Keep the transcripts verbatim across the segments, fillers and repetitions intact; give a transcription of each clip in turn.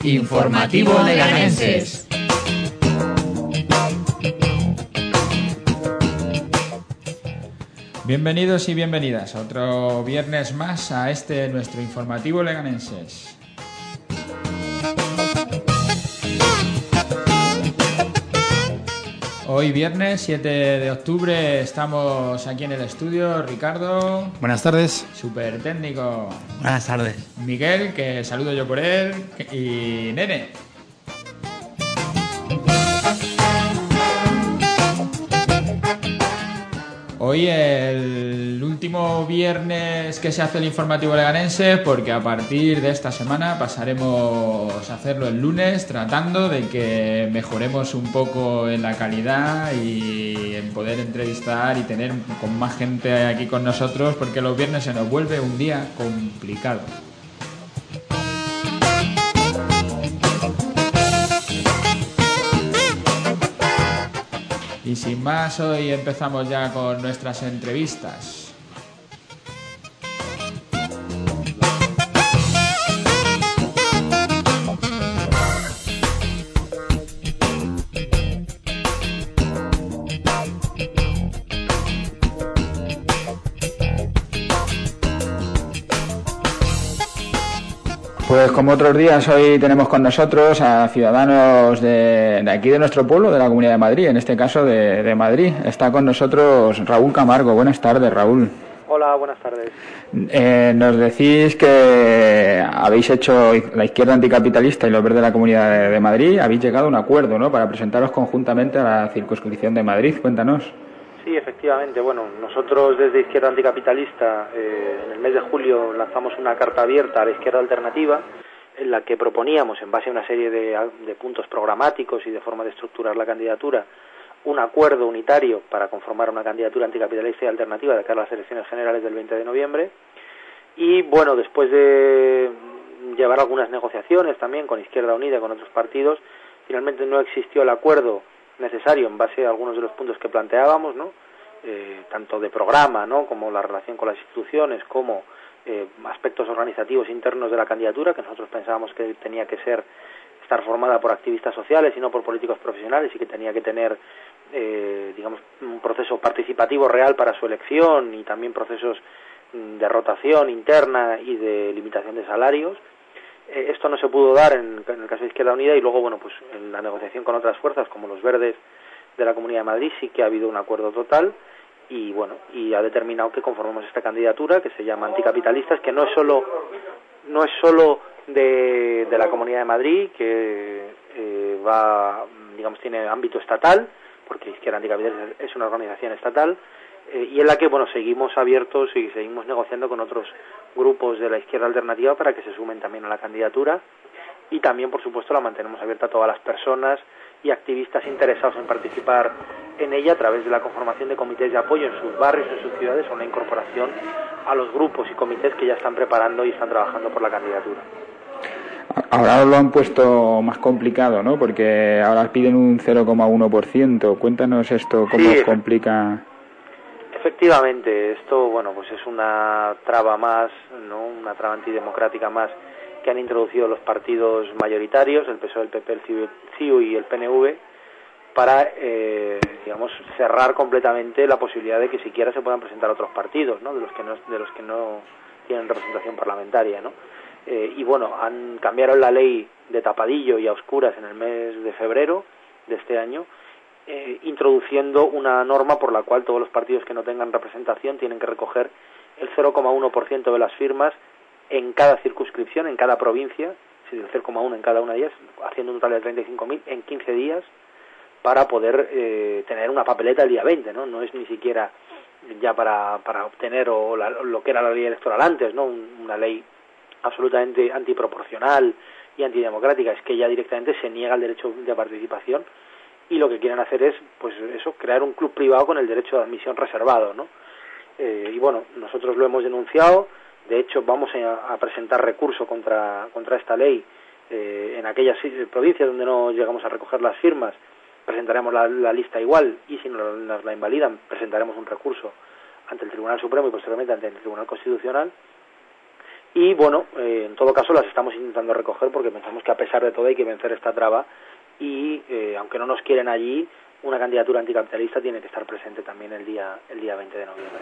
Informativo Leganenses. Bienvenidos y bienvenidas a otro viernes más a este nuestro Informativo Leganenses. Hoy viernes siete de octubre estamos aquí en el estudio. Ricardo. Buenas tardes. Super técnico. Buenas tardes. Miguel, que saludo yo por él. Y Nene. Hoy el último viernes que se hace el Informativo Leganense, porque a partir de esta semana pasaremos a hacerlo el lunes, tratando de que mejoremos un poco en la calidad y en poder entrevistar y tener con más gente aquí con nosotros, porque los viernes se nos vuelve un día complicado. Y sin más, hoy empezamos ya con nuestras entrevistas. Pues como otros días, hoy tenemos con nosotros a ciudadanos de, de aquí de nuestro pueblo, de la Comunidad de Madrid, en este caso de, de Madrid. Está con nosotros Raúl Camargo. Buenas tardes, Raúl. Hola, buenas tardes. Eh, nos decís que habéis hecho la izquierda anticapitalista y los verdes de la Comunidad de, de Madrid, habéis llegado a un acuerdo, ¿no?, para presentaros conjuntamente a la circunscripción de Madrid. Cuéntanos. Sí, efectivamente. Bueno, nosotros desde Izquierda Anticapitalista eh, en el mes de julio lanzamos una carta abierta a la izquierda alternativa en la que proponíamos, en base a una serie de, de puntos programáticos y de forma de estructurar la candidatura, un acuerdo unitario para conformar una candidatura anticapitalista y alternativa de cara a las elecciones generales del veinte de noviembre. Y bueno, después de llevar algunas negociaciones también con Izquierda Unida y con otros partidos, finalmente no existió el acuerdo necesario en base a algunos de los puntos que planteábamos, ¿no? Eh, tanto de programa, ¿no?, como la relación con las instituciones, como eh, aspectos organizativos internos de la candidatura, que nosotros pensábamos que tenía que ser estar formada por activistas sociales y no por políticos profesionales, y que tenía que tener eh, digamos un proceso participativo real para su elección, y también procesos de rotación interna y de limitación de salarios. Eh, esto no se pudo dar en, en el caso de Izquierda Unida, y luego, bueno, pues en la negociación con otras fuerzas como los verdes de la Comunidad de Madrid sí que ha habido un acuerdo total, y bueno, y ha determinado que conformemos esta candidatura que se llama Anticapitalistas, que no es solo no es solo de, de la Comunidad de Madrid, que eh, va, digamos, tiene ámbito estatal, porque Izquierda Anticapitalista es una organización estatal, eh, y en la que, bueno, seguimos abiertos y seguimos negociando con otros grupos de la izquierda alternativa para que se sumen también a la candidatura, y también, por supuesto, la mantenemos abierta a todas las personas y activistas interesados en participar en ella a través de la conformación de comités de apoyo en sus barrios, en sus ciudades, o la incorporación a los grupos y comités que ya están preparando y están trabajando por la candidatura. Ahora lo han puesto más complicado, ¿no?, porque ahora piden un cero coma uno por ciento. Cuéntanos esto, cómo sí, os complica. Efectivamente, esto, bueno, pues es una traba más, ¿no?, una traba antidemocrática más que han introducido los partidos mayoritarios, el P S O E, el P P, el C I U y el P N V, para, eh, digamos, cerrar completamente la posibilidad de que siquiera se puedan presentar otros partidos, ¿no?, de los que no, de los que no tienen representación parlamentaria, ¿no? Eh, y bueno, han cambiado la ley de tapadillo y a oscuras en el mes de febrero de este año, eh, introduciendo una norma por la cual todos los partidos que no tengan representación tienen que recoger el cero coma uno por ciento de las firmas en cada circunscripción, en cada provincia, es decir, el cero coma uno en cada una de ellas, haciendo un total de treinta y cinco mil en quince días, para poder eh, tener una papeleta el día veinte, ¿no? No es ni siquiera ya para, para obtener o la, lo que era la ley electoral antes, ¿no?, un, una ley absolutamente antiproporcional y antidemocrática, es que ya directamente se niega el derecho de participación, y lo que quieren hacer es, pues eso, crear un club privado con el derecho de admisión reservado, ¿no? Eh, y bueno, nosotros lo hemos denunciado. De hecho, vamos a, a presentar recurso contra contra esta ley eh, en aquellas provincias donde no llegamos a recoger las firmas. Presentaremos la, la lista igual, y si nos, nos la invalidan, presentaremos un recurso ante el Tribunal Supremo y posteriormente ante el Tribunal Constitucional. y bueno, eh, en todo caso las estamos intentando recoger porque pensamos que a pesar de todo hay que vencer esta traba y eh, aunque no nos quieren allí, una candidatura anticapitalista tiene que estar presente también el día el día veinte de noviembre.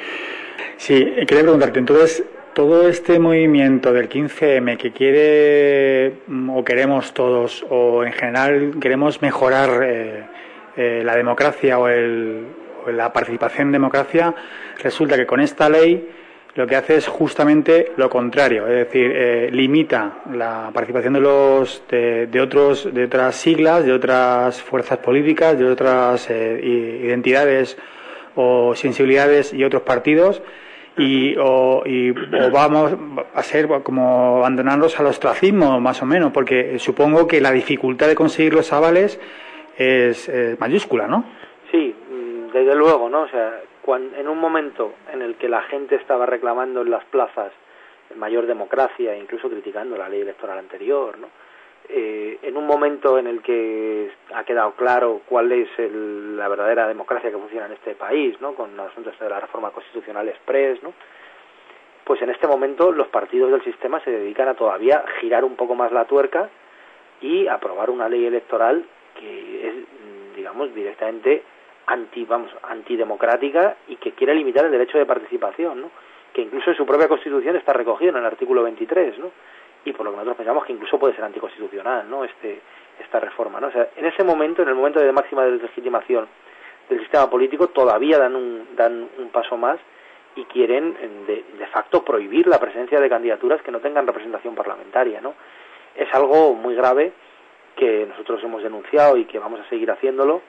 Sí, quería preguntarte, entonces, todo este movimiento del quince eme que quiere o queremos todos, o en general queremos mejorar eh, eh, la democracia o, el, o la participación en democracia, resulta que con esta ley lo que hace es justamente lo contrario, es decir, eh, limita la participación de los de, de otros de otras siglas, de otras fuerzas políticas, de otras eh, identidades o sensibilidades y otros partidos y o, y o vamos a ser como abandonarlos al ostracismo más o menos, porque supongo que la dificultad de conseguir los avales es eh, mayúscula, ¿no? Sí, desde luego, ¿no? O sea, cuando, en un momento en el que la gente estaba reclamando en las plazas mayor democracia, incluso criticando la ley electoral anterior, ¿no? Eh, en un momento en el que ha quedado claro cuál es el, la verdadera democracia que funciona en este país, ¿no? Con los asuntos de la reforma constitucional express, ¿no? Pues en este momento los partidos del sistema se dedican a todavía girar un poco más la tuerca y aprobar una ley electoral que es, digamos, directamente anti, vamos, antidemocrática y que quiere limitar el derecho de participación, ¿no? Que incluso en su propia Constitución está recogido en el artículo veintitrés, ¿no? Y por lo que nosotros pensamos que incluso puede ser anticonstitucional, ¿no? Este, esta reforma, ¿no? O sea, en ese momento, en el momento de máxima deslegitimación del sistema político, todavía dan un, dan un paso más y quieren, de, de facto, prohibir la presencia de candidaturas que no tengan representación parlamentaria, ¿no? Es algo muy grave que nosotros hemos denunciado y que vamos a seguir haciéndolo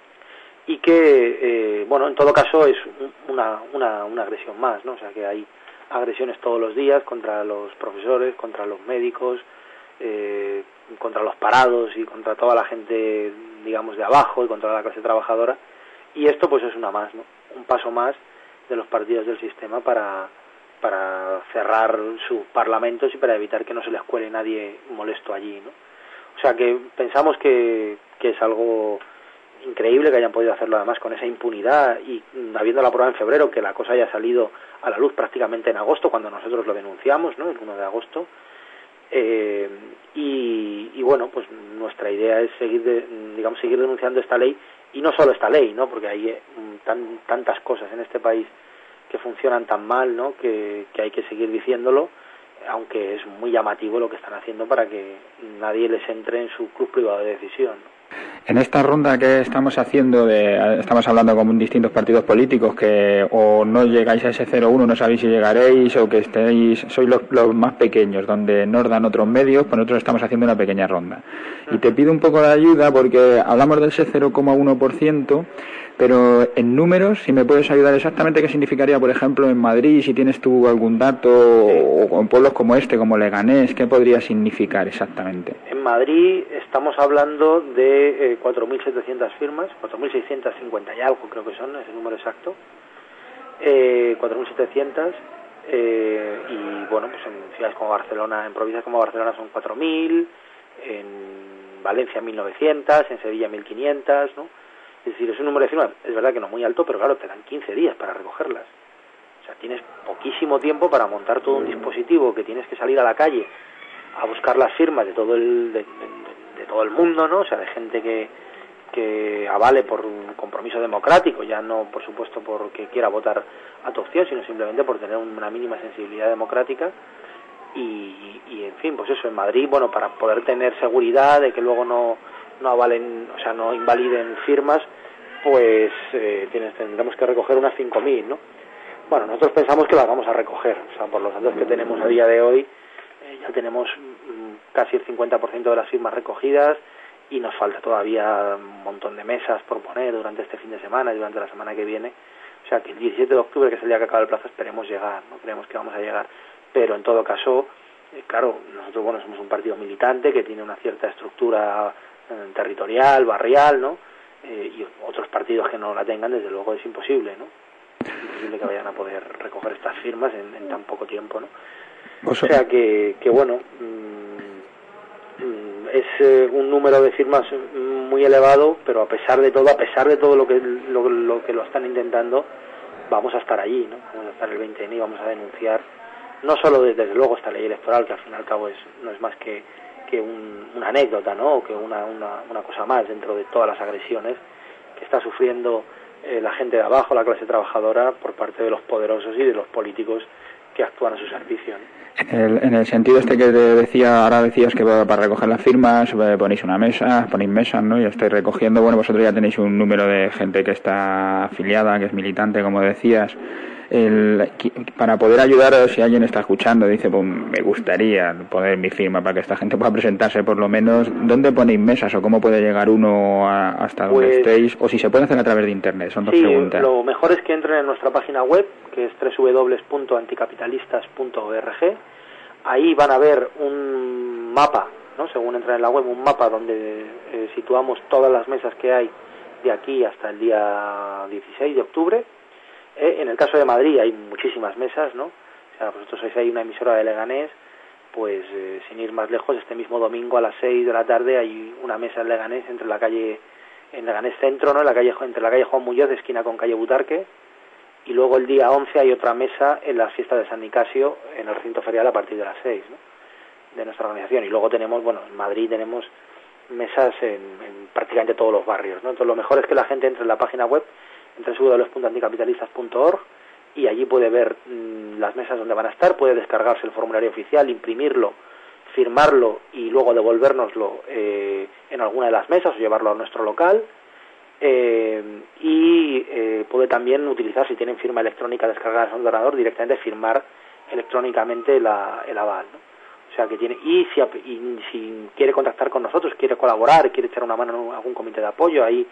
y que, eh, bueno, en todo caso es una, una, una agresión más, ¿no? O sea, que hay agresiones todos los días contra los profesores, contra los médicos, eh, contra los parados y contra toda la gente, digamos, de abajo y contra la clase trabajadora. Y esto pues es una más, ¿no? Un paso más de los partidos del sistema para, para cerrar sus parlamentos y para evitar que no se les cuele nadie molesto allí, ¿no? O sea que pensamos que, que es algo increíble que hayan podido hacerlo además con esa impunidad y habiéndolo aprobado en febrero, que la cosa haya salido a la luz prácticamente en agosto cuando nosotros lo denunciamos, ¿no? El uno de agosto. Eh, y, y bueno, pues nuestra idea es seguir, de, digamos, seguir denunciando esta ley y no solo esta ley, ¿no? Porque hay tan, tantas cosas en este país que funcionan tan mal, ¿no? Que, que hay que seguir diciéndolo, aunque es muy llamativo lo que están haciendo para que nadie les entre en su club privado de decisión, ¿no? En esta ronda que estamos haciendo, de, estamos hablando con distintos partidos políticos que o no llegáis a ese cero uno, no sabéis si llegaréis, o que estéis, sois los, los más pequeños, donde nos dan otros medios, pues nosotros estamos haciendo una pequeña ronda. Y te pido un poco de ayuda porque hablamos de ese cero coma uno por ciento, pero en números, si me puedes ayudar exactamente qué significaría, por ejemplo, en Madrid, si tienes tú algún dato, o en pueblos como este, como Leganés, ¿qué podría significar exactamente? En Madrid estamos hablando de eh, cuatro mil setecientas firmas, cuatro mil seiscientos cincuenta y algo creo que son, es el número exacto, eh, cuatro mil setecientas, eh, y bueno, pues en ciudades como Barcelona, en provincias como Barcelona son cuatro mil, en Valencia mil novecientas, en Sevilla mil quinientas, ¿no? Es decir, es un número de firmas, es verdad que no muy alto, pero claro, te dan quince días para recogerlas. O sea, tienes poquísimo tiempo para montar todo un dispositivo que tienes que salir a la calle a buscar las firmas de todo el de, de, de todo el mundo, ¿no? O sea, de gente que, que avale por un compromiso democrático, ya no, por supuesto, porque quiera votar a tu opción, sino simplemente por tener una mínima sensibilidad democrática. Y, y en fin, pues eso, en Madrid, bueno, para poder tener seguridad de que luego no no avalen, o sea, no invaliden firmas, pues eh, tienes, tendremos que recoger unas cinco mil, ¿no? Bueno, nosotros pensamos que las vamos a recoger, o sea, por los datos que tenemos a día de hoy, eh, ya tenemos mm, casi el cincuenta por ciento de las firmas recogidas y nos falta todavía un montón de mesas por poner durante este fin de semana y durante la semana que viene. O sea, que el diecisiete de octubre, que es el día que acaba el plazo, esperemos llegar, ¿no? Creemos que vamos a llegar, pero en todo caso, eh, claro, nosotros, bueno, somos un partido militante que tiene una cierta estructura territorial, barrial, ¿no? Eh, y otros partidos que no la tengan, desde luego es imposible, ¿no? Es imposible que vayan a poder recoger estas firmas en, en tan poco tiempo, ¿no? O sea que, que bueno, mmm, es eh, un número de firmas muy elevado, pero a pesar de todo, a pesar de todo lo que lo, lo que lo están intentando, vamos a estar allí, ¿no? Vamos a estar el veinte ene y vamos a denunciar no solo desde, desde luego esta ley electoral, que al fin y al cabo es, no es más que, que un, una anécdota, ¿no? O que una, una, una cosa más dentro de todas las agresiones que está sufriendo eh, la gente de abajo, la clase trabajadora, por parte de los poderosos y de los políticos que actúan a su servicio, ¿no? En el, en el sentido este que te decía, ahora decías que para recoger las firmas ponéis una mesa, ponéis mesas, ¿no? Y estáis recogiendo, bueno, vosotros ya tenéis un número de gente que está afiliada, que es militante, como decías. El, para poder ayudar, si alguien está escuchando, dice, pues me gustaría poner mi firma para que esta gente pueda presentarse por lo menos, ¿dónde ponéis mesas o cómo puede llegar uno a, hasta donde pues, estéis? O si se puede hacer a través de internet, son dos sí, preguntas. Lo mejor es que entren en nuestra página web, que es doble u doble u doble u punto anticapitalistas punto org. Ahí van a ver un mapa, ¿no? Según entran en la web, un mapa donde eh, situamos todas las mesas que hay de aquí hasta el día dieciséis de octubre. Eh, en el caso de Madrid hay muchísimas mesas, ¿no? O sea, vosotros sois ahí una emisora de Leganés, pues eh, sin ir más lejos, este mismo domingo a las seis de la tarde hay una mesa en Leganés, entre la calle, en Leganés Centro, ¿no? En la calle, entre la calle Juan Muñoz, esquina con calle Butarque, y luego el día once hay otra mesa en la fiesta de San Nicasio, en el recinto ferial a partir de las seis, ¿no? De nuestra organización. Y luego tenemos, bueno, en Madrid tenemos mesas en, en prácticamente todos los barrios, ¿no? Entonces lo mejor es que la gente entre en la página web, entre doble u doble u doble u punto anticapitalistas punto org, y allí puede ver mmm, las mesas donde van a estar, puede descargarse el formulario oficial, imprimirlo, firmarlo y luego devolvérnoslo eh, en alguna de las mesas o llevarlo a nuestro local, eh, y eh, puede también utilizar, si tienen firma electrónica descargada en su ordenador, directamente firmar electrónicamente la, el aval, ¿no? O sea que tiene, y si, y si quiere contactar con nosotros, quiere colaborar, quiere echar una mano en algún comité de apoyo ahí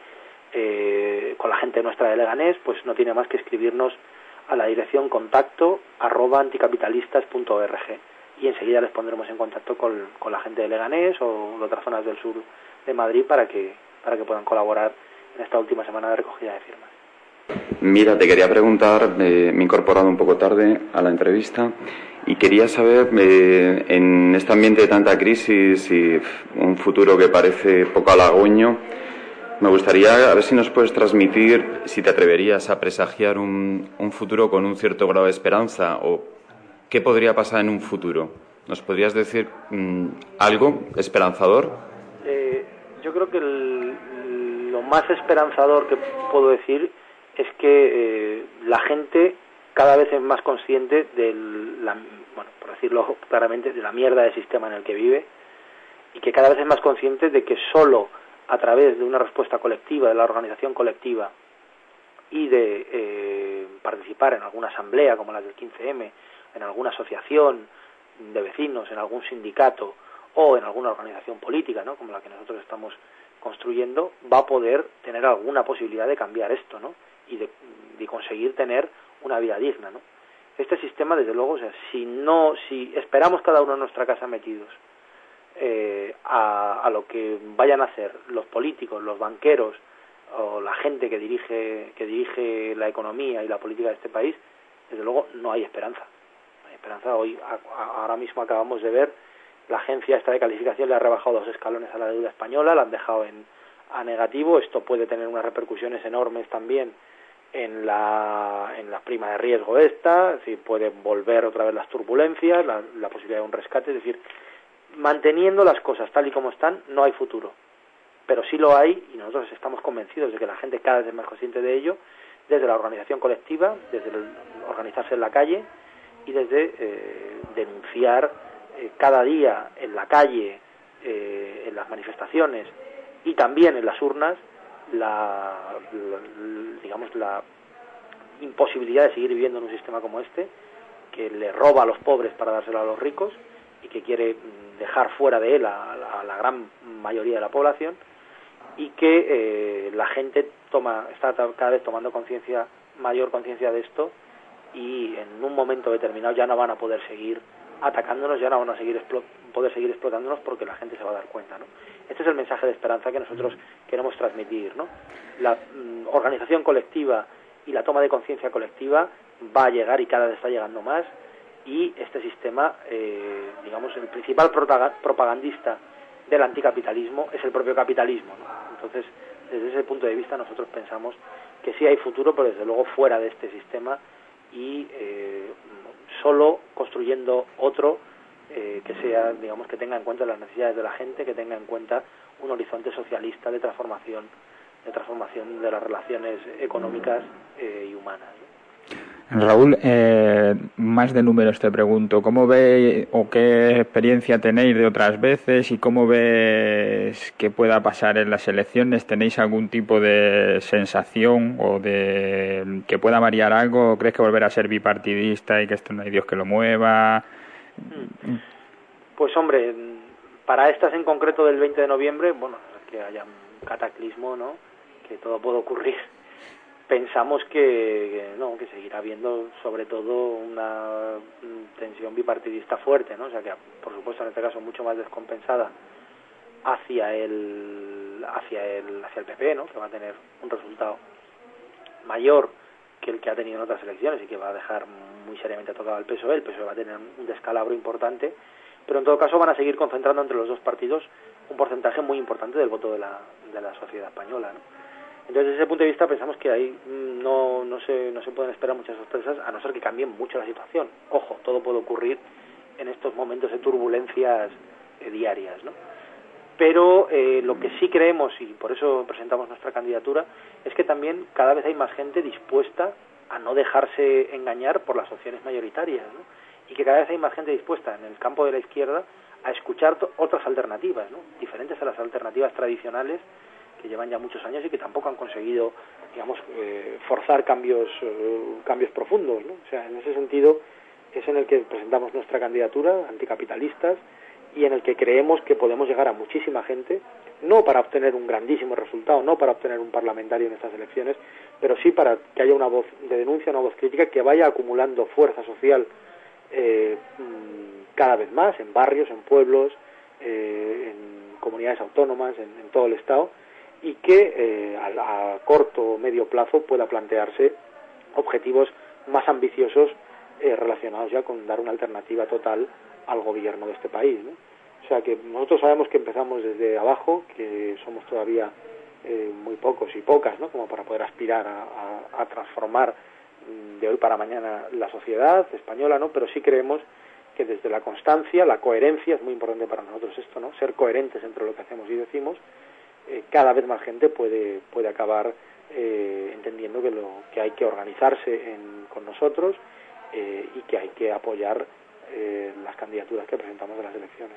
eh, con la gente nuestra de Leganés, pues no tiene más que escribirnos a la dirección contacto arroba anticapitalistas punto org y enseguida les pondremos en contacto con, con la gente de Leganés o de otras zonas del sur de Madrid para que para que puedan colaborar en esta última semana de recogida de firmas. Mira, te quería preguntar, eh, me he incorporado un poco tarde a la entrevista y quería saber, eh, en este ambiente de tanta crisis y un futuro que parece poco halagüeño, me gustaría a ver si nos puedes transmitir, si te atreverías a presagiar un, un futuro con un cierto grado de esperanza, o qué podría pasar en un futuro. ¿Nos podrías decir mmm, algo esperanzador? Eh, yo creo que el, lo más esperanzador que puedo decir es que eh, la gente cada vez es más consciente de la, bueno, por decirlo claramente, de la mierda de sistema en el que vive, y que cada vez es más consciente de que solo a través de una respuesta colectiva, de la organización colectiva y de eh, participar en alguna asamblea como la del quince eme, en alguna asociación de vecinos, en algún sindicato o en alguna organización política, ¿no?, como la que nosotros estamos construyendo, va a poder tener alguna posibilidad de cambiar esto, ¿no?, y de, de conseguir tener una vida digna, ¿no? Este sistema, desde luego, o sea, si no, si esperamos cada uno en nuestra casa metidos eh, a, a lo que vayan a hacer los políticos, los banqueros o la gente que dirige que dirige la economía y la política de este país, desde luego no hay esperanza. No hay esperanza. Hoy, a, a, ahora mismo acabamos de ver, la agencia esta de calificación le ha rebajado dos escalones a la deuda española, la han dejado en a negativo. Esto puede tener unas repercusiones enormes también en la en la prima de riesgo esta, es decir, pueden volver otra vez las turbulencias, la, la posibilidad de un rescate, es decir, manteniendo las cosas tal y como están, no hay futuro, pero sí lo hay, y nosotros estamos convencidos de que la gente cada vez es más consciente de ello, desde la organización colectiva, desde el organizarse en la calle y desde eh, denunciar eh, cada día en la calle, eh, en las manifestaciones y también en las urnas, La, la, digamos la imposibilidad de seguir viviendo en un sistema como este, que le roba a los pobres para dárselo a los ricos y que quiere dejar fuera de él a, a la gran mayoría de la población, y que eh, la gente toma está cada vez tomando conciencia, mayor conciencia de esto, y en un momento determinado ya no van a poder seguir atacándonos, ya no van a seguir poder seguir explotándonos, porque la gente se va a dar cuenta, ¿no? Este es el mensaje de esperanza que nosotros queremos transmitir, ¿no? La mm, organización colectiva y la toma de conciencia colectiva va a llegar, y cada vez está llegando más, y este sistema, eh, digamos, el principal propagandista del anticapitalismo es el propio capitalismo, ¿no? Entonces, desde ese punto de vista, nosotros pensamos que sí hay futuro, pero desde luego fuera de este sistema, y eh, solo construyendo otro eh, que sea, digamos, que tenga en cuenta las necesidades de la gente, que tenga en cuenta un horizonte socialista de transformación, de transformación de las relaciones económicas eh, y humanas, ¿no? Raúl, eh, más de números te pregunto, ¿cómo ve o qué experiencia tenéis de otras veces y cómo ves que pueda pasar en las elecciones? ¿Tenéis algún tipo de sensación o de que pueda variar algo? ¿Crees que volverá a ser bipartidista y que esto no hay Dios que lo mueva? Pues hombre, para estas en concreto del veinte de noviembre, bueno, que haya un cataclismo, ¿no?, que todo puede ocurrir. Pensamos que, que no, que seguirá habiendo sobre todo una tensión bipartidista fuerte, ¿no? O sea que, por supuesto, en este caso mucho más descompensada hacia el hacia el hacia el P P, ¿no?, que va a tener un resultado mayor que el que ha tenido en otras elecciones y que va a dejar muy seriamente tocado al P S O E. El P S O E va a tener un descalabro importante, pero en todo caso van a seguir concentrando entre los dos partidos un porcentaje muy importante del voto de la de la sociedad española, ¿no? Entonces, desde ese punto de vista, pensamos que ahí no, no, se, no se pueden esperar muchas sorpresas, a no ser que cambie mucho la situación. Ojo, todo puede ocurrir en estos momentos de turbulencias eh, diarias, ¿no? Pero eh, lo que sí creemos, y por eso presentamos nuestra candidatura, es que también cada vez hay más gente dispuesta a no dejarse engañar por las opciones mayoritarias, ¿no? Y que cada vez hay más gente dispuesta en el campo de la izquierda a escuchar otras alternativas, ¿no?, diferentes a las alternativas tradicionales que llevan ya muchos años y que tampoco han conseguido, digamos, eh, forzar cambios eh, cambios profundos, ¿no? O sea, en ese sentido es en el que presentamos nuestra candidatura, anticapitalistas, y en el que creemos que podemos llegar a muchísima gente, no para obtener un grandísimo resultado, no para obtener un parlamentario en estas elecciones, pero sí para que haya una voz de denuncia, una voz crítica que vaya acumulando fuerza social eh, cada vez más, en barrios, en pueblos, eh, en comunidades autónomas, en, en todo el Estado, y que eh, a, a corto o medio plazo pueda plantearse objetivos más ambiciosos eh, relacionados ya con dar una alternativa total al gobierno de este país, ¿no? O sea que nosotros sabemos que empezamos desde abajo, que somos todavía eh, muy pocos y pocas, ¿no?, como para poder aspirar a, a, a transformar de hoy para mañana la sociedad española, ¿no? Pero sí creemos que desde la constancia, la coherencia, es muy importante para nosotros esto, ¿no?, ser coherentes entre lo que hacemos y decimos. Eh, cada vez más gente puede puede acabar eh, entendiendo que lo que hay que organizarse en, con nosotros eh, y que hay que apoyar eh, las candidaturas que presentamos en las elecciones,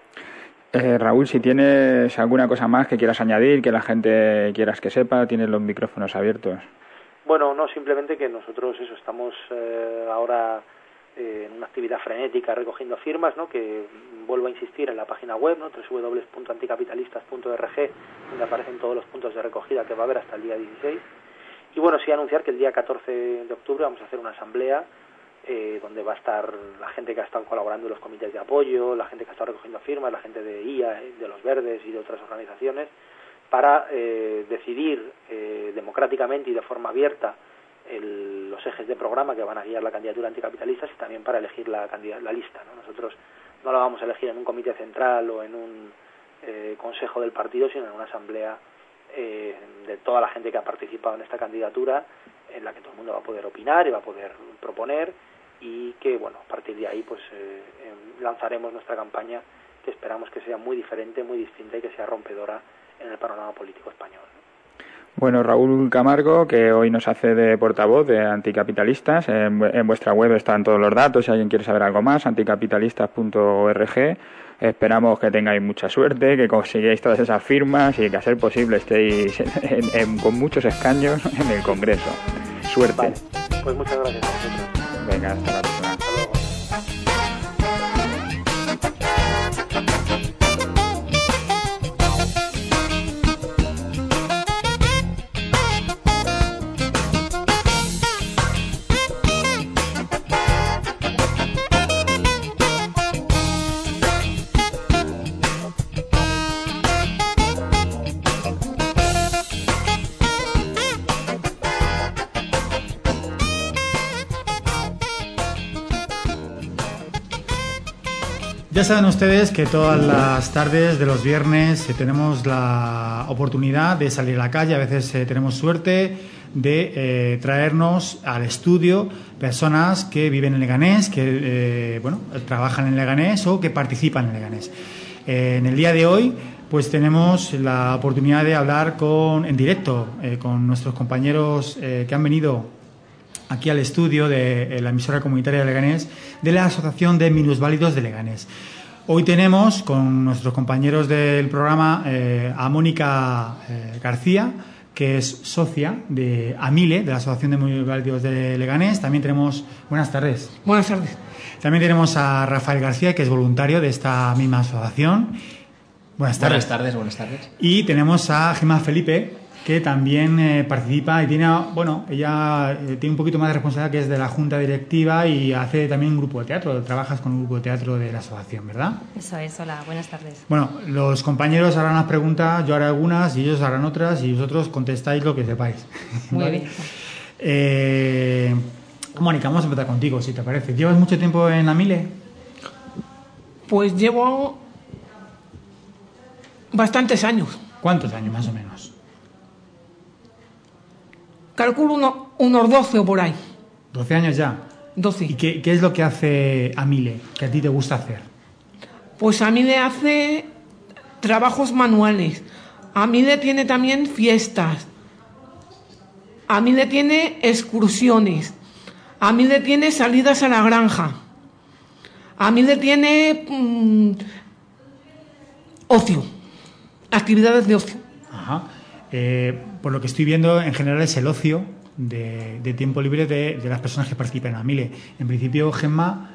¿no? Eh, Raúl, si tienes alguna cosa más que quieras añadir, que la gente quieras que sepa, tienes los micrófonos abiertos. Bueno, no, simplemente que nosotros eso estamos eh, ahora en una actividad frenética recogiendo firmas, ¿no?, que vuelvo a insistir en la página web, ¿no?, doble u doble u doble u punto anticapitalistas punto org, donde aparecen todos los puntos de recogida que va a haber hasta el día dieciséis. Y bueno, sí anunciar que el día catorce de octubre vamos a hacer una asamblea eh, donde va a estar la gente que ha estado colaborando en los comités de apoyo, la gente que ha estado recogiendo firmas, la gente de I A, de los Verdes y de otras organizaciones, para eh, decidir eh, democráticamente y de forma abierta El, los ejes de programa que van a guiar la candidatura anticapitalistas y también para elegir la, la lista, ¿no? Nosotros no la vamos a elegir en un comité central o en un eh, consejo del partido, sino en una asamblea eh, de toda la gente que ha participado en esta candidatura, en la que todo el mundo va a poder opinar y va a poder proponer, y que, bueno, a partir de ahí pues eh, eh, lanzaremos nuestra campaña, que esperamos que sea muy diferente, muy distinta y que sea rompedora en el panorama político español, ¿no? Bueno, Raúl Camargo, que hoy nos hace de portavoz de Anticapitalistas, en, en vuestra web están todos los datos, si alguien quiere saber algo más, anticapitalistas punto org. Esperamos que tengáis mucha suerte, que consigáis todas esas firmas y que a ser posible estéis en, en, con muchos escaños en el Congreso. Suerte. Vale, pues muchas gracias a vosotros. Venga, hasta la próxima. Hasta luego. Ya saben ustedes que todas las tardes de los viernes eh, tenemos la oportunidad de salir a la calle. A veces eh, tenemos suerte de eh, traernos al estudio personas que viven en Leganés, que eh, bueno, trabajan en Leganés o que participan en Leganés. Eh, en el día de hoy pues tenemos la oportunidad de hablar con, en directo eh, con nuestros compañeros eh, que han venido aquí al estudio de la emisora comunitaria de Leganés, de la Asociación de Minusválidos de Leganés. Hoy tenemos con nuestros compañeros del programa eh, a Mónica eh, García, que es socia de AMILE, de la Asociación de Minusválidos de Leganés. También tenemos... Buenas tardes. Buenas tardes. También tenemos a Rafael García, que es voluntario de esta misma asociación. Buenas tardes. Buenas tardes, buenas tardes. Y tenemos a Gemma Felipe, que también eh, participa y tiene, bueno, ella eh, tiene un poquito más de responsabilidad, que es de la junta directiva y hace también un grupo de teatro. Trabajas con un grupo de teatro de la asociación, ¿verdad? Eso es, hola, buenas tardes. Bueno, los compañeros harán las preguntas, yo haré algunas y ellos harán otras y vosotros contestáis lo que sepáis. Muy ¿vale? bien. Eh, Mónica, vamos a empezar contigo, si te parece. ¿Llevas mucho tiempo en AMILE? Pues llevo bastantes años. ¿Cuántos años más o menos? Calculo uno, unos doce o por ahí. ¿doce años ya? doce. ¿Y qué, qué es lo que hace AMILE, que a ti te gusta hacer? Pues a mí le hace trabajos manuales. A mí le tiene también fiestas. A mí le tiene excursiones. A mí le tiene salidas a la granja. A mí le tiene mmm, ocio. Actividades de ocio. Ajá. Eh, por lo que estoy viendo, en general es el ocio de, de tiempo libre de, de las personas que participan en AMILE. En principio, Gemma,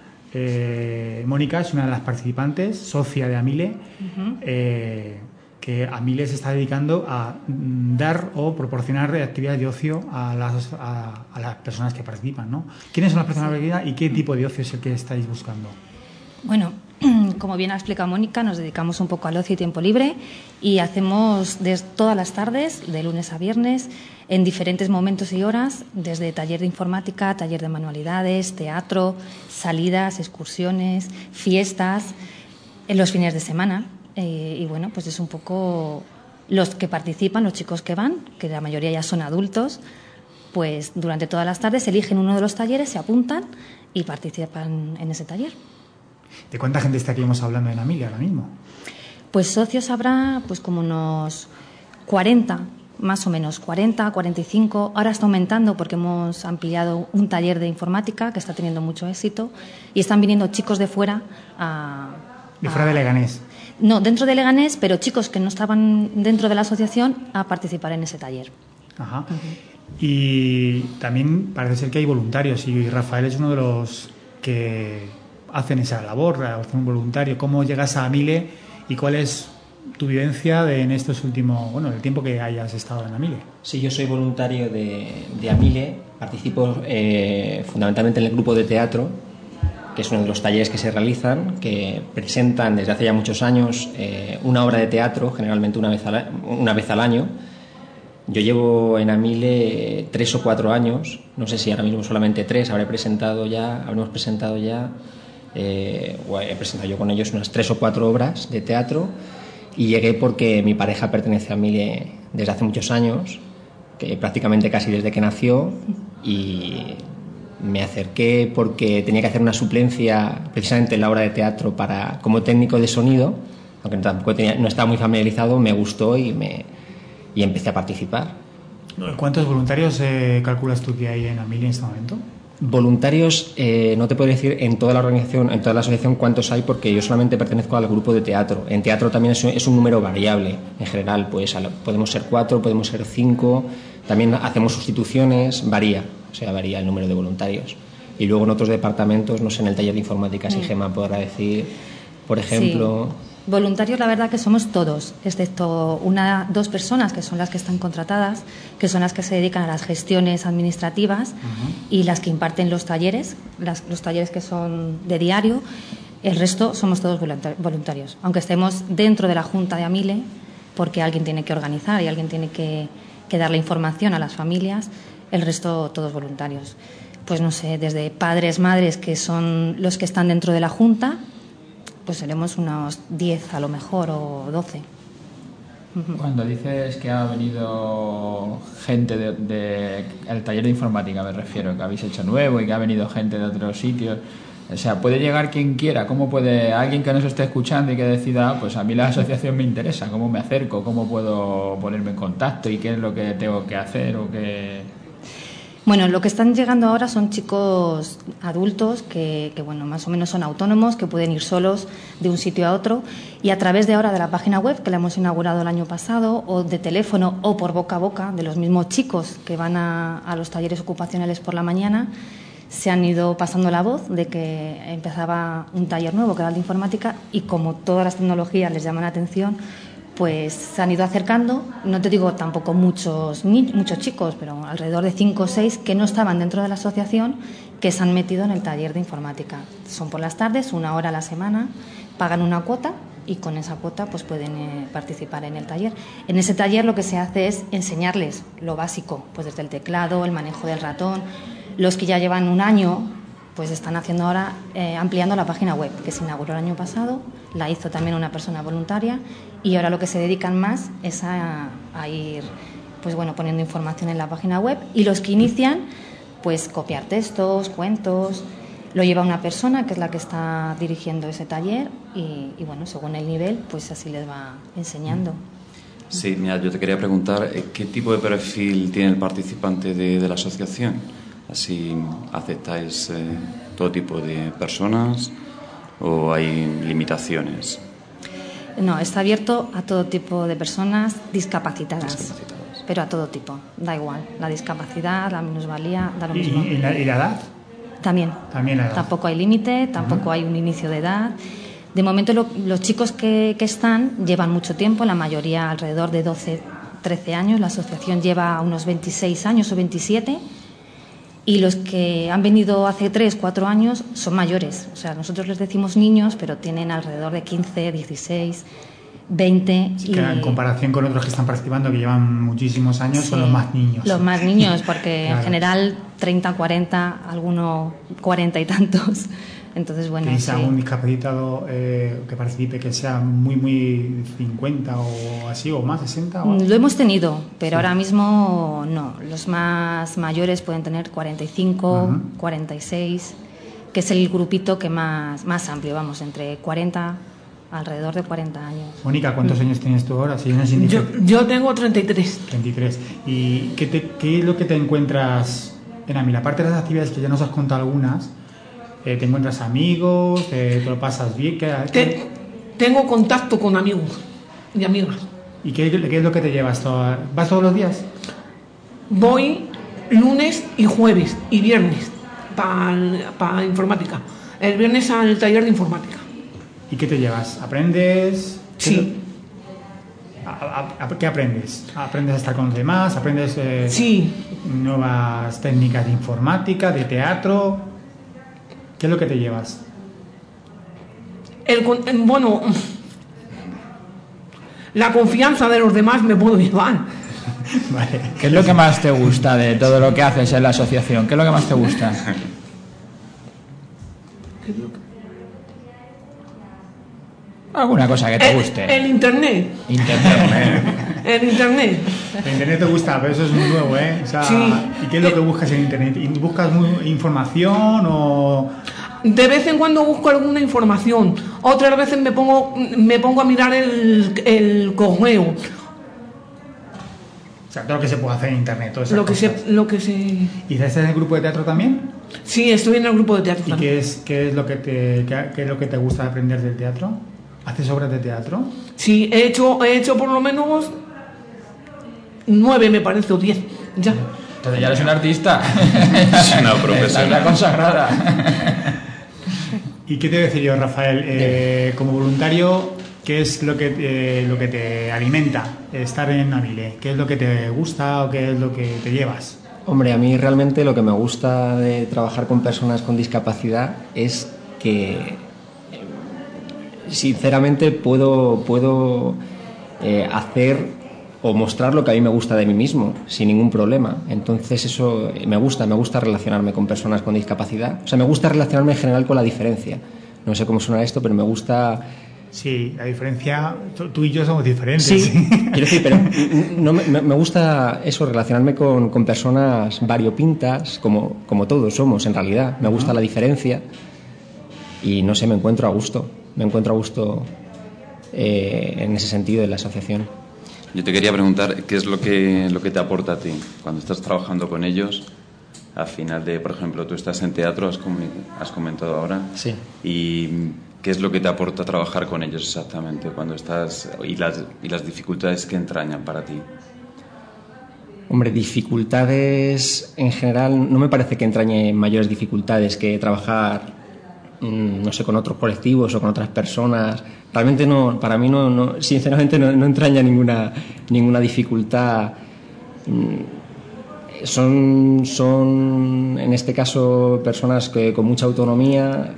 eh, Mónica es una de las participantes, socia de AMILE, uh-huh. eh, que AMILE se está dedicando a dar o proporcionar actividades de ocio a las, a, a las personas que participan, ¿no? ¿Quiénes son las personas que participan y qué tipo de ocio es el que estáis buscando? Bueno, como bien ha explicado Mónica, nos dedicamos un poco al ocio y tiempo libre y hacemos desde todas las tardes, de lunes a viernes, en diferentes momentos y horas, desde taller de informática, taller de manualidades, teatro, salidas, excursiones, fiestas, en los fines de semana. Eh, y bueno, pues es un poco los que participan, los chicos que van, que la mayoría ya son adultos, pues durante todas las tardes eligen uno de los talleres, se apuntan y participan en ese taller. ¿De cuánta gente estaríamos hablando en AMILE ahora mismo? Pues socios habrá pues como unos cuarenta, más o menos, cuarenta, cuarenta y cinco. Ahora está aumentando porque hemos ampliado un taller de informática que está teniendo mucho éxito y están viniendo chicos de fuera a... ¿De fuera a, de Leganés? No, dentro de Leganés, pero chicos que no estaban dentro de la asociación a participar en ese taller. Ajá. Uh-huh. Y también parece ser que hay voluntarios y Rafael es uno de los que hacen esa labor, hacen un voluntario. ¿Cómo llegas a AMILE y cuál es tu vivencia de, en estos últimos, bueno, el tiempo que hayas estado en AMILE? Sí, yo soy voluntario de, de AMILE, participo eh, fundamentalmente en el grupo de teatro, que es uno de los talleres que se realizan, que presentan desde hace ya muchos años eh, una obra de teatro, generalmente una vez, al, una vez al año. Yo llevo en AMILE tres o cuatro años, no sé si ahora mismo solamente tres, habré presentado ya, habremos presentado ya Eh, he presentado yo con ellos unas tres o cuatro obras de teatro y llegué porque mi pareja pertenece a AMILE desde hace muchos años, que prácticamente casi desde que nació, y me acerqué porque tenía que hacer una suplencia precisamente en la obra de teatro para, como técnico de sonido, aunque tampoco tenía, no estaba muy familiarizado, me gustó y, me, y empecé a participar. ¿Cuántos voluntarios eh, calculas tú que hay en AMILE en este momento? Voluntarios, eh, no te puedo decir en toda la organización, en toda la asociación cuántos hay, porque yo solamente pertenezco al grupo de teatro. En teatro también es, es un número variable, en general, pues podemos ser cuatro, podemos ser cinco, también hacemos sustituciones, varía, o sea, varía el número de voluntarios. Y luego en otros departamentos, no sé, en el taller de informática, si mm. Gemma podrá decir, por ejemplo... Sí. Voluntarios, la verdad que somos todos, excepto una, dos personas que son las que están contratadas, que son las que se dedican a las gestiones administrativas uh-huh. y las que imparten los talleres, las, los talleres que son de diario. El resto somos todos voluntarios, aunque estemos dentro de la Junta de AMILE, porque alguien tiene que organizar y alguien tiene que, que dar la información a las familias, el resto todos voluntarios. Pues no sé, desde padres, madres, que son los que están dentro de la Junta, pues seremos unos diez a lo mejor o doce. Cuando dices que ha venido gente de, de el taller de informática, me refiero, que habéis hecho nuevo y que ha venido gente de otros sitios, o sea, puede llegar quien quiera. ¿Cómo puede alguien que nos esté escuchando y que decida, pues a mí la asociación me interesa, cómo me acerco, cómo puedo ponerme en contacto y qué es lo que tengo que hacer o qué? Bueno, lo que están llegando ahora son chicos adultos que, que, bueno, más o menos son autónomos, que pueden ir solos de un sitio a otro, y a través de ahora de la página web, que la hemos inaugurado el año pasado, o de teléfono o por boca a boca de los mismos chicos que van a, a los talleres ocupacionales por la mañana, se han ido pasando la voz de que empezaba un taller nuevo que era el de informática, y como todas las tecnologías les llaman la atención, pues se han ido acercando. No te digo tampoco muchos ni, muchos chicos, pero alrededor de cinco o seis que no estaban dentro de la asociación, que se han metido en el taller de informática. Son por las tardes, una hora a la semana, pagan una cuota y con esa cuota pues pueden eh, participar en el taller. En ese taller lo que se hace es enseñarles lo básico, pues desde el teclado, el manejo del ratón. Los que ya llevan un año pues están haciendo ahora, eh, ampliando la página web, que se inauguró el año pasado, la hizo también una persona voluntaria, y ahora lo que se dedican más es a, a ir pues bueno, poniendo información en la página web, y los que inician, pues copiar textos, cuentos, lo lleva una persona que es la que está dirigiendo ese taller, y, y bueno, según el nivel, pues así les va enseñando. Sí, mira, yo te quería preguntar, ¿qué tipo de perfil tiene el participante de, de la asociación? Así, ¿aceptáis eh, todo tipo de personas o hay limitaciones? No, está abierto a todo tipo de personas discapacitadas, discapacitadas. Pero a todo tipo, da igual. La discapacidad, la minusvalía, da lo mismo. ¿Y, y, la, y la edad? También. También la edad. Tampoco hay límite, tampoco uh-huh. hay un inicio de edad. De momento lo, los chicos que, que están llevan mucho tiempo, la mayoría alrededor de doce, trece años. La asociación lleva unos veintiséis años o veintisiete. Y los que han venido hace tres, cuatro años son mayores. O sea, nosotros les decimos niños, pero tienen alrededor de quince, dieciséis, veinte. Sí, y... que en comparación con otros que están participando, que llevan muchísimos años, sí, son los más niños. Los más niños, porque claro. En general treinta, cuarenta, algunos cuarenta y tantos. Entonces, bueno, ¿tenéis sí. algún discapacitado eh, que participe que sea muy, muy cincuenta o así, o más, sesenta? O... Lo hemos tenido, pero sí. Ahora mismo no. Los más mayores pueden tener cuarenta y cinco, uh-huh. cuarenta y seis, que es el grupito que más, más amplio, vamos, entre cuarenta, alrededor de cuarenta años. Mónica, ¿cuántos uh-huh. años tienes tú ahora? Si yo, yo tengo treinta y tres. treinta y tres. ¿Y qué, te, qué es lo que te encuentras en Amil? Aparte de las actividades que ya nos has contado algunas, Eh, ¿te encuentras amigos? Eh, ¿Te lo pasas bien? ¿Qué, qué? Te, tengo contacto con amigos y amigas. ¿Y qué, qué es lo que te llevas? Todo, ¿vas todos los días? Voy lunes y jueves y viernes para pa informática. El viernes al taller de informática. ¿Y qué te llevas? ¿Aprendes? Sí. ¿A, a, a, ¿Qué aprendes? ¿Aprendes a estar con los demás? ¿Aprendes eh, sí. nuevas técnicas de informática, de teatro? ¿Qué es lo que te llevas? El, bueno, la confianza de los demás me puedo llevar. Vale. ¿Qué es lo que más te gusta de todo lo que haces en la asociación? ¿Qué es lo que más te gusta? ¿Qué es lo que... Alguna cosa que te el, guste. El internet. Internet. El internet. El internet te gusta, pero eso es muy nuevo, ¿eh? O sea, sí. ¿Y qué es lo que buscas en internet? ¿Buscas muy, información o...? De vez en cuando busco alguna información. Otras veces me pongo me pongo a mirar el, el correo. O sea, todo lo que se puede hacer en internet. Todo lo, que se, lo que se... ¿Y estás en el grupo de teatro también? Sí, estoy en el grupo de teatro ¿Y también. qué es, qué, es lo que te, qué, qué es lo que te gusta aprender del teatro? ¿Haces obras de teatro? Sí, he hecho, he hecho por lo menos nueve, me parece, o diez. Ya. Entonces ya eres un artista. Es una profesional. Estás consagrada. ¿Y qué te voy a decir yo, Rafael? Eh, como voluntario, ¿qué es lo que, eh, lo que te alimenta estar en Amile? ¿Qué es lo que te gusta o qué es lo que te llevas? Hombre, a mí realmente lo que me gusta de trabajar con personas con discapacidad es que, sinceramente, puedo, puedo eh, hacer o mostrar lo que a mí me gusta de mí mismo sin ningún problema. Entonces eso me gusta, me gusta relacionarme con personas con discapacidad. O sea, me gusta relacionarme en general con la diferencia. no sé cómo suena esto, pero me gusta... Sí, la diferencia, tú y yo somos diferentes. Sí, quiero decir, pero no, me, me gusta eso, relacionarme con, con personas variopintas, como, como todos somos en realidad. Me gusta uh-huh. la diferencia y no sé, me encuentro a gusto. Me encuentro a gusto eh, en ese sentido de la asociación. Yo te quería preguntar qué es lo que, lo que te aporta a ti cuando estás trabajando con ellos. Al final de, por ejemplo, tú estás en teatro, has, com- has comentado ahora. Sí. Y ¿qué es lo que te aporta trabajar con ellos exactamente cuando estás y las, y las dificultades que entrañan para ti? Hombre, dificultades en general no me parece que entrañe mayores dificultades que trabajar, no sé, con otros colectivos o con otras personas. Realmente no, para mí no, no sinceramente no, no entraña ninguna ninguna dificultad. Son, son en este caso personas que con mucha autonomía.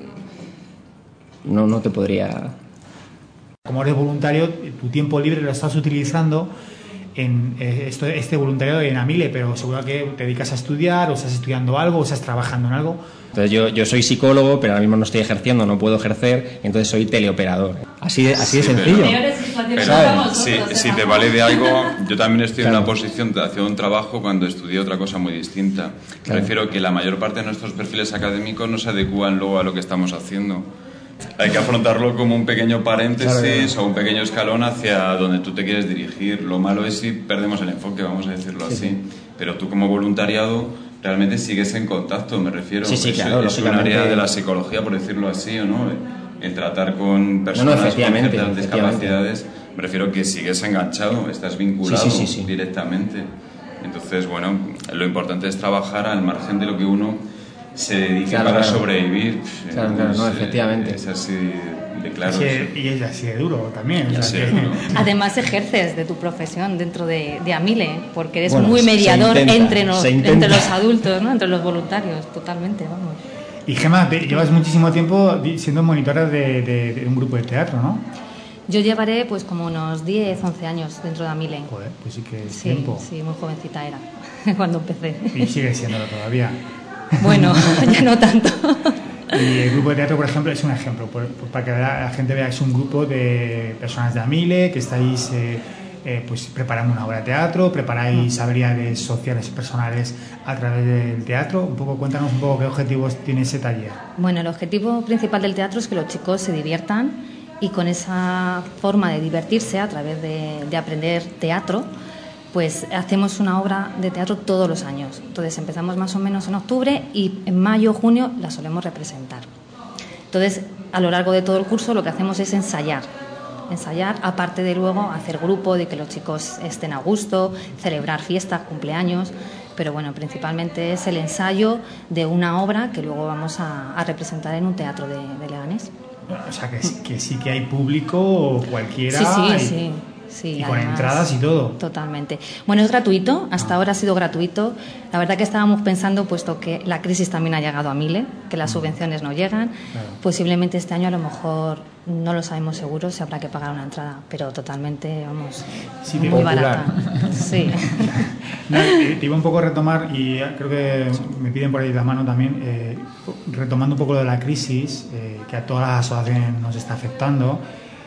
No, no te podría... Como eres voluntario, tu tiempo libre lo estás utilizando en eh, esto, este voluntariado en Amile, pero seguro que te dedicas a estudiar, o estás estudiando algo, o estás trabajando en algo. Entonces yo, yo soy psicólogo, pero ahora mismo no estoy ejerciendo, no puedo ejercer, entonces soy teleoperador. Así de, así sí, de sencillo. Pero, pero si, si te vale de algo, yo también estoy claro. en una posición de hacer un trabajo cuando estudié otra cosa muy distinta. Claro. Prefiero que la mayor parte de nuestros perfiles académicos no se adecúan luego a lo que estamos haciendo. Hay que afrontarlo como un pequeño paréntesis claro, o un pequeño escalón hacia donde tú te quieres dirigir. Lo malo es si perdemos el enfoque, vamos a decirlo sí, así. Sí. Pero tú como voluntariado realmente sigues en contacto, me refiero. Sí, sí, es, claro. Es un área de la psicología, por decirlo así, ¿o no? El tratar con personas no, no, con ciertas discapacidades, me refiero que sigues enganchado, estás vinculado sí, sí, sí, sí. directamente. Entonces, bueno, lo importante es trabajar al margen de lo que uno se dedica claro, para claro. sobrevivir. Claro, claro, no, efectivamente. Es así de claro. Así de, y es así de duro también. O sea, que... duro. Además ejerces de tu profesión dentro de, de Amile, porque eres bueno, muy mediador intenta, entre, nos, entre los adultos, ¿no? Entre los voluntarios, totalmente, vamos. Y Gemma, llevas muchísimo tiempo siendo monitora de, de, de un grupo de teatro, ¿no? Yo llevaré pues como unos diez, once años dentro de Amile. Joder, pues sí que es sí, tiempo. Sí, muy jovencita era cuando empecé. Y sigue siéndolo todavía. Bueno, ya no tanto. Y el grupo de teatro, por ejemplo, es un ejemplo, por, por, para que la, la gente vea que es un grupo de personas de Amile, que estáis eh, eh, pues preparando una obra de teatro, preparáis habilidades sociales y personales a través del teatro. Un poco, cuéntanos un poco qué objetivos tiene ese taller. Bueno, el objetivo principal del teatro es que los chicos se diviertan y con esa forma de divertirse a través de, de aprender teatro, pues hacemos una obra de teatro todos los años. Entonces empezamos más o menos en octubre y en mayo o junio la solemos representar. Entonces, a lo largo de todo el curso lo que hacemos es ensayar. Ensayar, aparte de luego hacer grupo, de que los chicos estén a gusto, celebrar fiestas, cumpleaños, pero bueno, principalmente es el ensayo de una obra que luego vamos a, a representar en un teatro de, de Leganés. O sea, que, que sí que hay público cualquiera. Sí, sí, y... sí. Sí, y con además, entradas y todo. Totalmente. Bueno, es gratuito, hasta ah. ahora ha sido gratuito. La verdad que estábamos pensando, puesto que la crisis también ha llegado a Mile, que las subvenciones no llegan, claro. Posiblemente este año a lo mejor, no lo sabemos seguro, se habrá que pagar una entrada, pero totalmente, vamos, sí, muy popular. barata. Sí. No, te iba un poco a retomar, y creo que me piden por ahí la mano también, eh, retomando un poco lo de la crisis, eh, que a todas las asociaciones nos está afectando.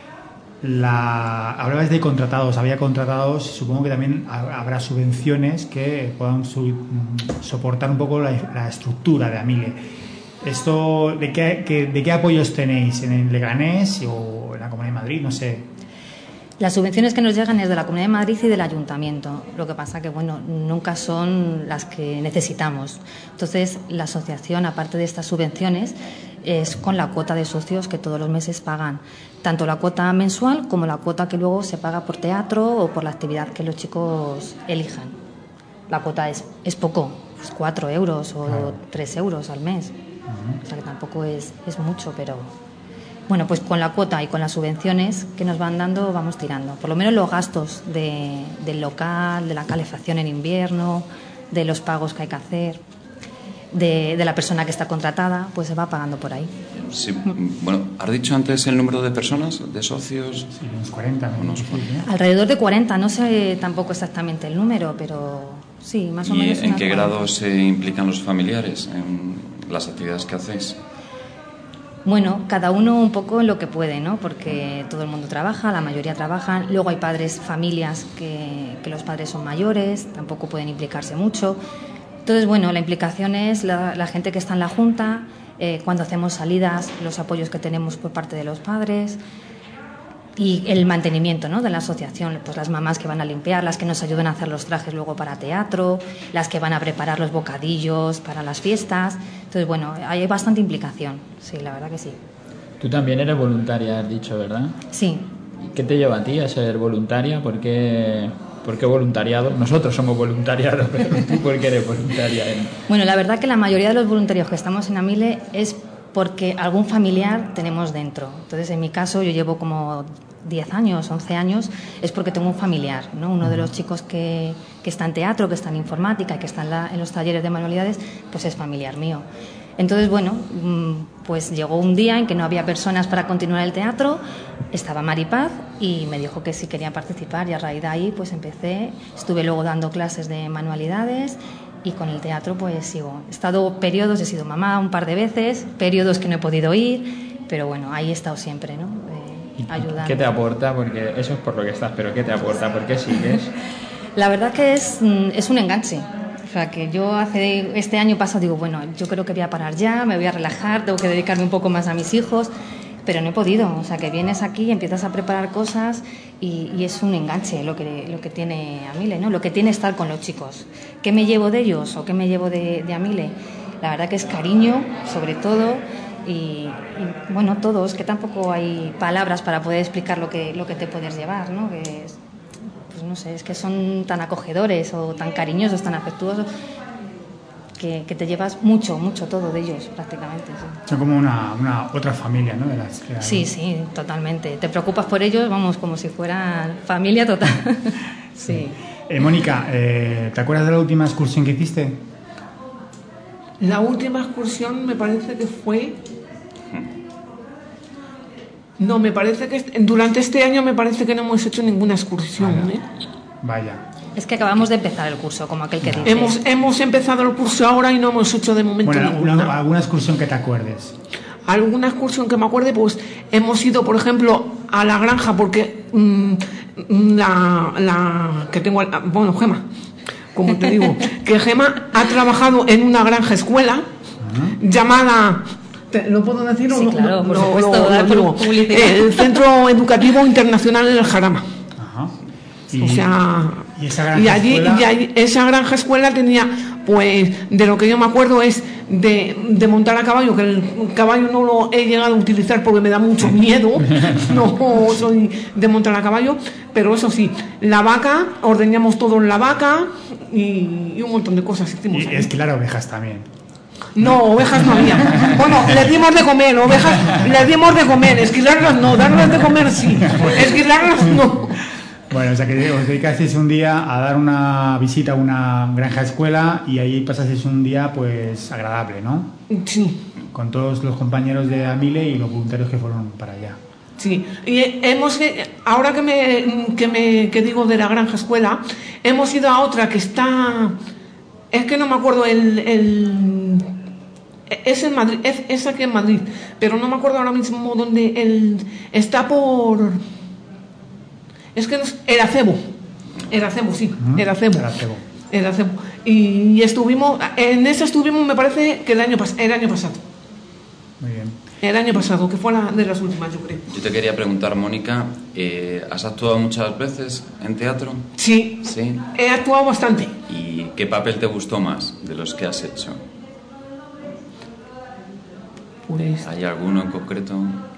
La, hablabas de contratados, había contratados, supongo que también habrá subvenciones que puedan su, soportar un poco la, la estructura de Amile. Esto, ¿de qué, qué, ¿De qué apoyos tenéis? ¿En el Leganés o en la Comunidad de Madrid? No sé. Las subvenciones que nos llegan es de la Comunidad de Madrid y del Ayuntamiento. Lo que pasa que, bueno, nunca son las que necesitamos. Entonces, la asociación, aparte de estas subvenciones, es con la cuota de socios que todos los meses pagan. Tanto la cuota mensual como la cuota que luego se paga por teatro o por la actividad que los chicos elijan. La cuota es, es poco, es cuatro euros o claro. tres euros al mes. Uh-huh. O sea que tampoco es, es mucho, pero... Bueno, pues con la cuota y con las subvenciones que nos van dando vamos tirando. Por lo menos los gastos de, del local, de la calefacción en invierno, de los pagos que hay que hacer, de, de la persona que está contratada, pues se va pagando por ahí. Sí, bueno, ¿has dicho antes el número de personas, de socios? Sí, unos cuarenta. Unos cuarenta. Alrededor de cuarenta, no sé tampoco exactamente el número, pero sí, más o ¿Y menos. en qué cuarenta. grado se implican los familiares en las actividades que hacéis? Bueno, cada uno un poco en lo que puede, ¿no? Porque todo el mundo trabaja, la mayoría trabajan. Luego hay padres, familias que, que los padres son mayores, tampoco pueden implicarse mucho. Entonces, bueno, la implicación es la, la gente que está en la Junta, eh, cuando hacemos salidas, los apoyos que tenemos por parte de los padres y el mantenimiento, ¿no?, de la asociación, pues las mamás que van a limpiar, las que nos ayudan a hacer los trajes luego para teatro, las que van a preparar los bocadillos para las fiestas. Entonces, bueno, hay bastante implicación, sí, la verdad que sí. Tú también eres voluntaria, has dicho, ¿verdad? Sí. ¿Qué te lleva a ti a ser voluntaria? ¿Por qué, por qué voluntariado? Nosotros somos voluntariados, pero tú, ¿por qué eres voluntaria? En... Bueno, la verdad que la mayoría de los voluntarios que estamos en Amile es porque algún familiar tenemos dentro. Entonces, en mi caso, yo llevo como diez años, once años, es porque tengo un familiar, ¿no? Uno de los chicos que, que está en teatro, que está en informática, que está en, la, en los talleres de manualidades, pues es familiar mío. Entonces, bueno, pues llegó un día en que no había personas para continuar el teatro, estaba Maripaz y me dijo que sí quería participar y a raíz de ahí pues empecé, estuve luego dando clases de manualidades y con el teatro pues sigo. He estado periodos, he sido mamá un par de veces, periodos que no he podido ir, pero bueno, ahí he estado siempre, ¿no? Eh, ayudando. ¿Qué te aporta? Porque eso es por lo que estás, pero ¿qué te aporta? ¿Por qué sigues? La verdad que es, es un enganche. O sea, que yo hace este año pasado digo, bueno, yo creo que voy a parar ya, me voy a relajar, tengo que dedicarme un poco más a mis hijos, pero no he podido. O sea, que vienes aquí y empiezas a preparar cosas y, y es un enganche lo que, lo que tiene Amile, ¿no? Lo que tiene estar con los chicos. ¿Qué me llevo de ellos o qué me llevo de, de Amile? La verdad que es cariño, sobre todo. Y, y bueno, todos, que tampoco hay palabras para poder explicar lo que, lo que te puedes llevar, ¿no? Que es, pues no sé, es que son tan acogedores o tan cariñosos, tan afectuosos, que, que te llevas mucho, mucho todo de ellos prácticamente. Sí. Son como una, una otra familia, ¿no? De las que hay. Sí, sí, totalmente. Te preocupas por ellos, vamos, como si fueran familia total. Sí. Eh, Mónica, eh, ¿te acuerdas de la última excursión que hiciste? La última excursión me parece que fue... No, me parece que durante este año me parece que no hemos hecho ninguna excursión. Vaya. ¿eh? Vaya. Es que acabamos de empezar el curso, como aquel que dice. Hemos, hemos empezado el curso ahora y no hemos hecho de momento bueno, ninguna. Una, ¿alguna excursión que te acuerdes? Alguna excursión que me acuerde, pues hemos ido, por ejemplo, a la granja, porque mmm, la, la que tengo, bueno, Gema, como te digo, que Gema ha trabajado en una granja escuela uh-huh. llamada... ¿Lo puedo decir? Sí, o no? claro, por no, supuesto, no, no, no. El Centro Educativo Internacional en el Jarama. Ajá. Y, o sea, y, esa granja y allí, escuela... y allí esa granja escuela tenía, pues, de lo que yo me acuerdo es de, de montar a caballo, que el caballo no lo he llegado a utilizar porque me da mucho miedo, no soy de montar a caballo, pero eso sí, la vaca, ordeñamos todo en la vaca y, y un montón de cosas hicimos. Y esquilar ovejas también. No, ovejas no había. Bueno, les dimos de comer, ovejas les dimos de comer, esquilarlas no, darles de comer sí, esquilarlas no. Bueno, o sea que os dedicasteis un día a dar una visita a una granja escuela y ahí pasasteis un día pues agradable, ¿no? Sí. Con todos los compañeros de Amile y los voluntarios que fueron para allá. Sí, y hemos, ahora que me, que me que digo de la granja escuela, hemos ido a otra que está, es que no me acuerdo el... el es en Madrid, es, es aquí en Madrid, pero no me acuerdo ahora mismo dónde el, está por... Es que no es... Eracebo. Eracebo, sí. Eracebo. Eracebo. Eracebo. Y, y estuvimos... En esa estuvimos, me parece, que el año, pas, el año pasado. Muy bien. El año pasado, que fue la de las últimas, yo creo. Yo te quería preguntar, Mónica, eh, ¿has actuado muchas veces en teatro? Sí. Sí. He actuado bastante. ¿Y qué papel te gustó más de los que has hecho? Pues... ¿Hay alguno en concreto?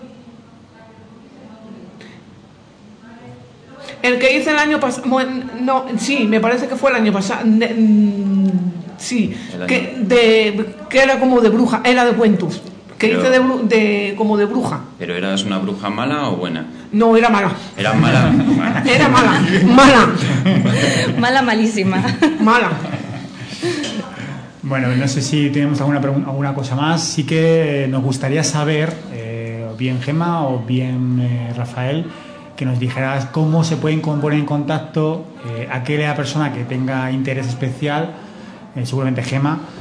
El que hice el año pasado, bueno, no, sí, me parece que fue el año pasado, sí, año... que, de, que era como de bruja, era de cuentos, que Pero... hice de, de, como de bruja. ¿Pero eras una bruja mala o buena? No, era mala. ¿Era mala? mala. Era mala, mala. Mala, malísima. Mala. Bueno, no sé si tenemos alguna, alguna cosa más. Sí que nos gustaría saber, eh, bien Gema o bien eh, Rafael, que nos dijeras cómo se pueden poner en contacto eh, aquella persona que tenga interés especial, eh, seguramente Gema,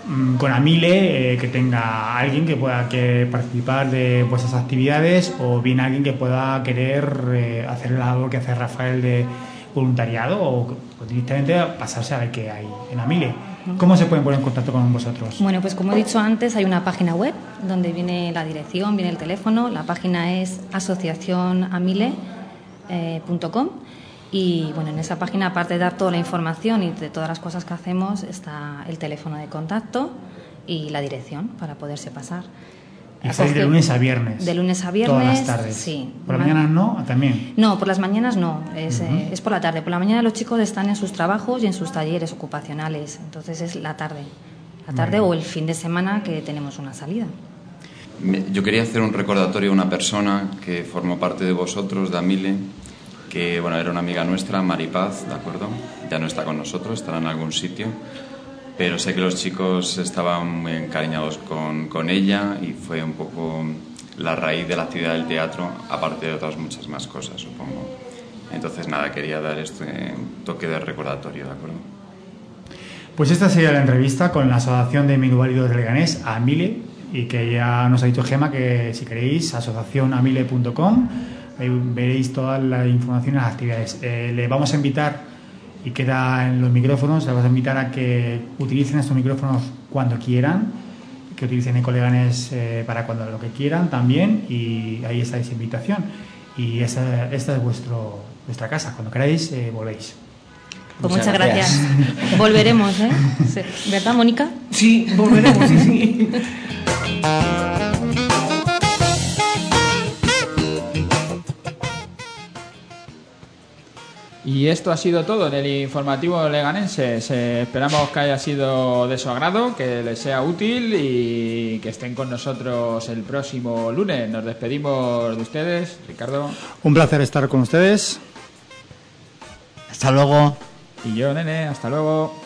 con Amile, eh, que tenga alguien que pueda que participar de vuestras actividades, o bien alguien que pueda querer eh, hacer la labor que hace Rafael de voluntariado, o, o directamente pasarse a ver qué hay en Amile. ¿Cómo se pueden poner en contacto con vosotros? Bueno, pues como he dicho antes, hay una página web donde viene la dirección, viene el teléfono. La página es asociación amile punto com. Y bueno, en esa página, aparte de dar toda la información y de todas las cosas que hacemos, está el teléfono de contacto y la dirección para poderse pasar. ¿Y estáis de lunes a viernes? De lunes a viernes. Todas las tardes. Sí. ¿Por las mañanas no? ¿También? No, por las mañanas no. Es, Uh-huh. eh, es por la tarde. Por la mañana los chicos están en sus trabajos y en sus talleres ocupacionales. Entonces es la tarde. La tarde Vale. o el fin de semana que tenemos una salida. Me- Yo quería hacer un recordatorio a una persona que formó parte de vosotros, de Amile, que bueno, era una amiga nuestra, Maripaz, ¿de acuerdo? Ya no está con nosotros, estará en algún sitio, pero sé que los chicos estaban muy encariñados con, con ella y fue un poco la raíz de la actividad del teatro, aparte de otras muchas más cosas, supongo. Entonces, nada, quería dar este toque de recordatorio, ¿de acuerdo? Pues esta sería la entrevista con la Asociación de Minusválidos de Leganés, Amile, y que ya nos ha dicho Gema que si queréis, asociación amile punto com, ahí veréis toda la información y las actividades. Eh, le vamos a invitar, y queda en los micrófonos, le vamos a invitar a que utilicen estos micrófonos cuando quieran, que utilicen Ecoleganés eh, para cuando lo que quieran también, y ahí está esa invitación. Y esa, esta es vuestro, vuestra casa, cuando queráis eh, volvéis. Pues muchas, muchas gracias. gracias. Volveremos, ¿eh? Sí. ¿Verdad, Mónica? Sí, volveremos, sí, sí. Y esto ha sido todo en el informativo leganenses. Eh, esperamos que haya sido de su agrado, que les sea útil y que estén con nosotros el próximo lunes. Nos despedimos de ustedes, Ricardo. Un placer estar con ustedes. Hasta luego. Y yo, Nene, hasta luego.